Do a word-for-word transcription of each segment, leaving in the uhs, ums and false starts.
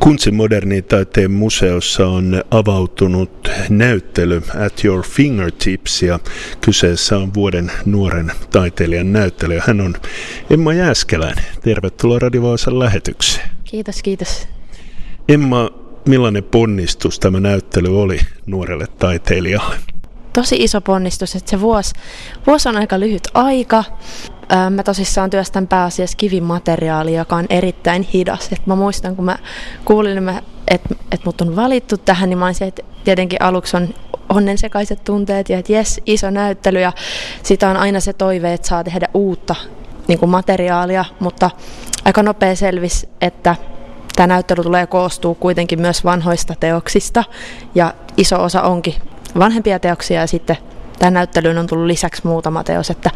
Kuntzin modernin taiteen museossa on avautunut näyttely At Your Fingertips ja kyseessä on vuoden nuoren taiteilijan näyttely. Hän on Emma Jääskeläinen. Tervetuloa Radio Vaasan lähetykseen. Kiitos, kiitos. Emma, millainen ponnistus tämä näyttely oli nuorelle taiteilijalle? Tosi iso ponnistus, että se vuosi, vuosi on aika lyhyt aika. Mä tosissaan työstän pääasiassa kivimateriaalia, joka on erittäin hidas. Et mä muistan, kun mä kuulin, että et mut on valittu tähän, niin mä olisin, että tietenkin aluksi on onnensekaiset tunteet ja että jes, iso näyttely ja sitä on aina se toive, että saa tehdä uutta niin kuin materiaalia, mutta aika nopea selvisi, että tämä näyttely tulee koostuu kuitenkin myös vanhoista teoksista ja iso osa onkin vanhempia teoksia ja sitten tämän näyttelyyn on tullut lisäksi muutama teos, että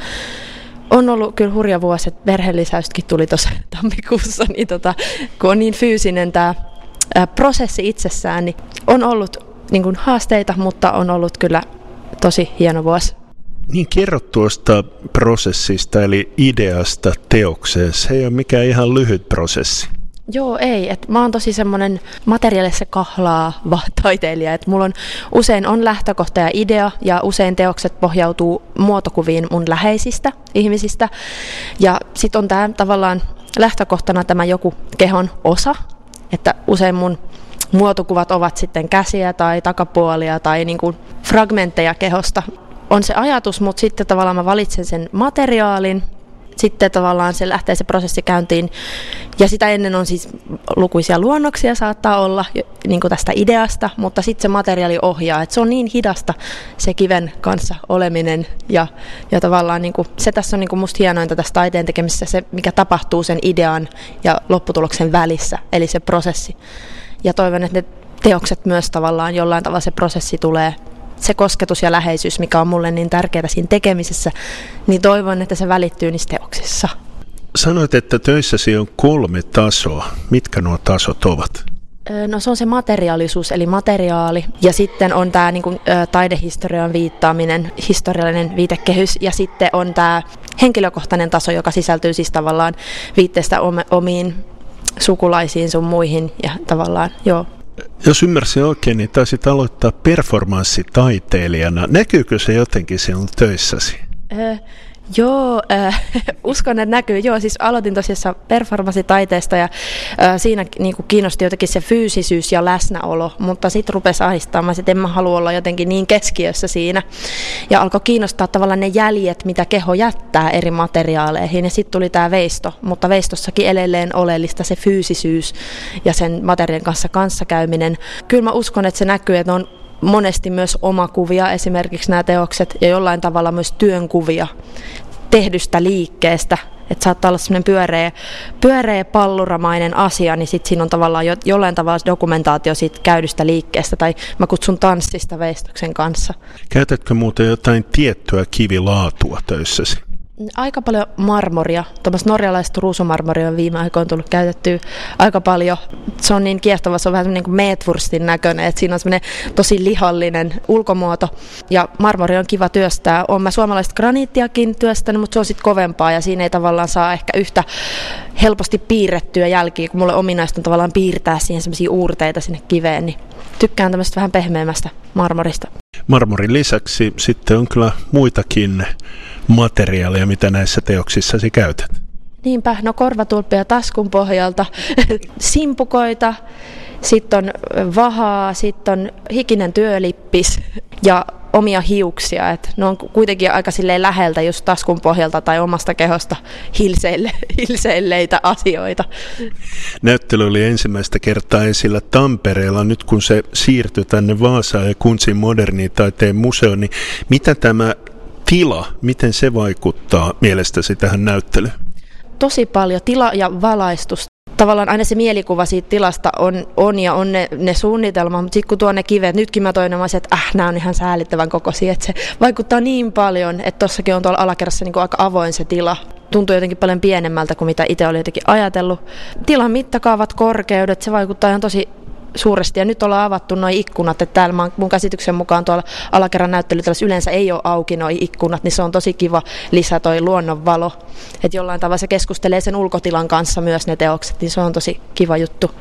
on ollut kyllä hurja vuosi, että perhelisäystäkin tuli tuossa tammikuussa, niin tota, kun on niin fyysinen tämä ää, prosessi itsessään, niin on ollut niin kuin haasteita, mutta on ollut kyllä tosi hieno vuosi. Niin kerro tuosta prosessista, eli ideasta teokseen. Se ei ole mikään ihan lyhyt prosessi. Joo, ei. Et mä oon tosi semmoinen materiaalissa kahlaava taiteilija, että mulla on usein on lähtökohta ja idea ja usein teokset pohjautuu muotokuviin mun läheisistä ihmisistä ja sit on tää tavallaan lähtökohtana tämä joku kehon osa, että usein mun muotokuvat ovat sitten käsiä tai takapuolia tai niinku fragmentteja kehosta. On se ajatus, mutta sitten tavallaan mä valitsen sen materiaalin. Sitten tavallaan se lähtee se prosessi käyntiin ja sitä ennen on siis lukuisia luonnoksia saattaa olla niin kuin tästä ideasta, mutta sitten se materiaali ohjaa, että se on niin hidasta se kiven kanssa oleminen ja, ja tavallaan niin kuin, se tässä on niin kuin musta hienointa tässä taiteen tekemisessä se, mikä tapahtuu sen idean ja lopputuloksen välissä, eli se prosessi. Ja toivon, että ne teokset myös tavallaan jollain tavalla se prosessi tulee. Se kosketus ja läheisyys, mikä on mulle niin tärkeää siinä tekemisessä, niin toivon, että se välittyy niissä teoksissa. Sanoit, että töissäsi on kolme tasoa. Mitkä nuo tasot ovat? No se on se materiaalisuus, eli materiaali, ja sitten on tämä niin kuin, taidehistorian viittaaminen, historiallinen viitekehys, ja sitten on tämä henkilökohtainen taso, joka sisältyy siis tavallaan viitteestä omiin sukulaisiin sun muihin, ja tavallaan, joo. Jos ymmärsin oikein, niin taisit aloittaa performanssitaiteilijana. Näkyykö se jotenkin sinun töissäsi? Öö, joo, äh, uskon, että näkyy. Joo, siis aloitin tosiaan performanssitaiteesta ja äh, siinä niin kuin kiinnosti jotenkin se fyysisyys ja läsnäolo, mutta sitten rupesi ahdistamaan, että en mä halua olla jotenkin niin keskiössä siinä. Ja alkoi kiinnostaa tavallaan ne jäljet, mitä keho jättää eri materiaaleihin ja sitten tuli tämä veisto, mutta veistossakin edelleen oleellista se fyysisyys ja sen materiaalin kanssa kanssakäyminen. Kyllä mä uskon, että se näkyy, että on monesti myös omakuvia, esimerkiksi nämä teokset, ja jollain tavalla myös työnkuvia tehdystä liikkeestä. Että saattaa olla semmoinen pyöreä, pyöreä palluramainen asia, niin sitten siinä on tavallaan jo, jollain tavalla dokumentaatio siitä käydystä liikkeestä, tai mä kutsun tanssista veistoksen kanssa. Käytätkö muuten jotain tiettyä kivilaatua töissäsi? Aika paljon marmoria. Tuommoista norjalaista ruusumarmoria on viime aikoina tullut käytettyä aika paljon. Se on niin kiehtova, se on vähän niin kuin meetwurstin näköinen, että siinä on semmoinen tosi lihallinen ulkomuoto. Ja marmori on kiva työstää. Olen mä suomalaista graniittiakin työstänyt, mutta se on sitten kovempaa ja siinä ei tavallaan saa ehkä yhtä helposti piirrettyä jälkiä, kun mulle ominaista on tavallaan piirtää siihen semmoisia uurteita sinne kiveen. Niin tykkään tämmöistä vähän pehmeämmästä marmorista. Marmorin lisäksi sitten on kyllä muitakin materiaaleja, mitä näissä teoksissasi käytät? Niinpä, no korvatulppia taskun pohjalta, simpukoita, sitten on vahaa, sitten on hikinen työlippis ja omia hiuksia. Et ne on kuitenkin aika silleen läheltä just taskun pohjalta tai omasta kehosta hilseille, hilseilleitä asioita. Näyttely oli ensimmäistä kertaa esillä Tampereella. Nyt kun se siirtyi tänne Vaasaan ja Kuntzin modernin taiteen museoon, niin mitä tämä tila, miten se vaikuttaa mielestäsi tähän näyttelyyn? Tosi paljon. Tila ja valaistus. Tavallaan aina se mielikuva siitä tilasta on, on ja on ne, ne suunnitelmat, mutta sitten kun tuo ne kivet, nytkin mä toin että äh, nämä on ihan säälittävän kokoisia, että se vaikuttaa niin paljon, että tossakin on tuolla alakerrassa niin kuin aika avoin se tila. Tuntuu jotenkin paljon pienemmältä kuin mitä itse oli jotenkin ajatellut. Tilan mittakaavat, korkeudet, se vaikuttaa ihan tosi suuresti. Ja nyt ollaan avattu nuo ikkunat, että täällä mun käsityksen mukaan tuolla alakerran näyttelytilassa yleensä ei ole auki nuo ikkunat, niin se on tosi kiva lisä toi luonnonvalo. Että jollain tavalla se keskustelee sen ulkotilan kanssa myös ne teokset, niin se on tosi kiva juttu.